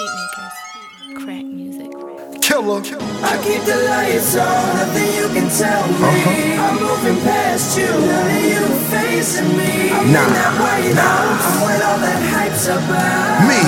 Beatmakers, crack music. Killer. I keep the lights on, nothing you can tell me. I'm moving past you, none of you facing me. I'm in that white house, I'm with all that hype's about. Me.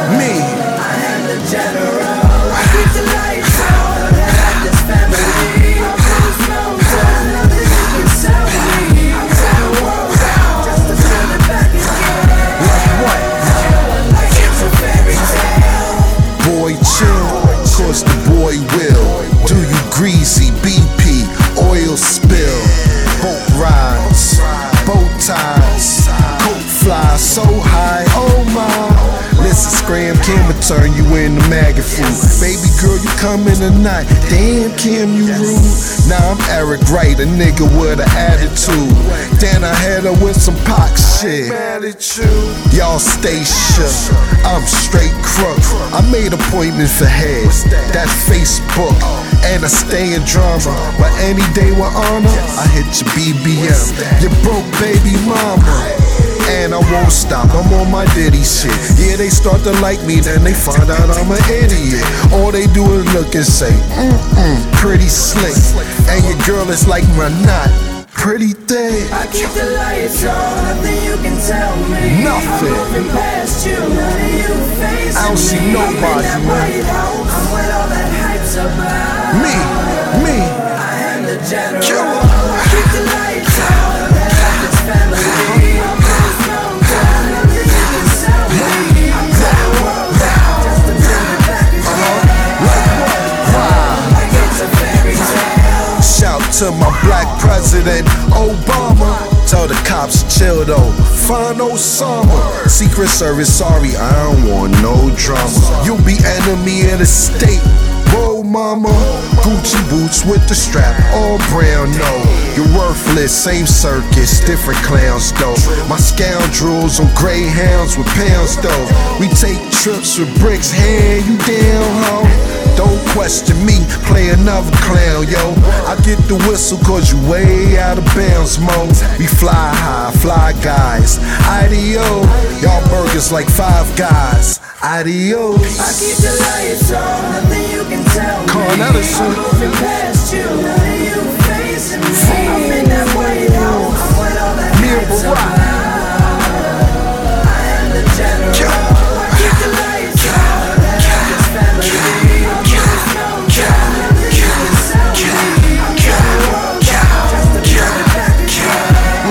I am the general. I keep the lights on, I have this family. I'm Bruce Mountain, nothing you can tell me. I'm taking world out, just to build it back again. Like what? Like it's a fairy tale. Boy, chill, cause the boy will. Do you greasy, BP, oil spill, boat rides, bow ties, coat fly so high, oh my. Listen, scram, Kim will turn you into maggot food. Baby girl, you coming tonight. Damn, Kim, you rude. Now I'm Eric Wright, a nigga with an attitude. Then I had her with some pop shit. Y'all stay shook, I'm straight crook. I made appointment for head, that's Facebook. And I stay in drama, but any day with honor, I hit your BBM. Your broke baby mama. And I won't stop, I'm on my Diddy shit. Yeah, they start to like me, then they find out I'm an idiot. All they do is look and say, pretty slick. And your girl is like my knot, pretty thick. I keep the lights on, nothing you can tell me. Nothing. I'm moving past you, none of you facing me. I don't see nobody, I'm in that man. white house, I'm with all that hype's about. Me. I am the general. Killer. I keep the lights on, I have this family. I'm Bruce Mountain, nothing you can tell me. I'm taking world out, just to build it back again. Like it's a fairy tale. Shout to my black president, Obama. Tell the cops chill though, find Osama. Secret Service, sorry, I don't want no drama. You'll be enemy of the state, whoa mama. Gucci boots with the strap, all brown, no. You're worthless, same circus, different clowns though. My scoundrels on greyhounds with pounds though. We take trips with bricks, hand you down, ho. Don't question me, play another clown, yo. I get the whistle cause you way out of bounds, mo. We fly high, fly guys, IDO. Y'all burgers like Five Guys, adios. I keep the lights on, nothing you can tell me. Con Edison. I'm moving past you, none of you facing me. I'm in that white house, I'm with all that Me and hype's Barack. about. I am the general. I keep the lights on, I have this family. I'm Bruce Mountain, nothing you can tell me. I'm taking world out, just to build it back again.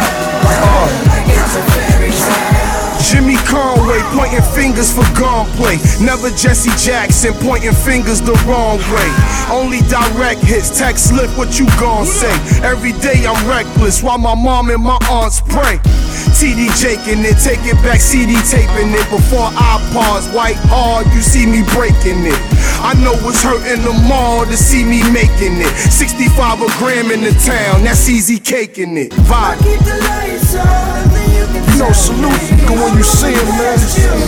Like it's a fairy tale. Jimmy Conway pointing fingers for gunplay. Never Jesse Jackson pointing fingers the wrong way. Only direct hits, text lift what you gon' say. Every day I'm reckless while my mom and my aunts pray. TD Jaking it, taking back CD taping it. Before I pause, white hard, you see me breaking it. I know it's hurting them all to see me making it. 65 a gram in the town, that's easy caking it. I Vibe. keep the lights on, nothing you can You know, tell salute me. nigga when you see him, man.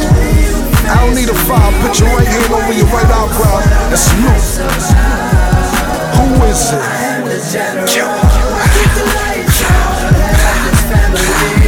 I don't need a file, put your right hand over your right eyebrow and salute. Who is it? I am the general. I keep the lights on, I have this family.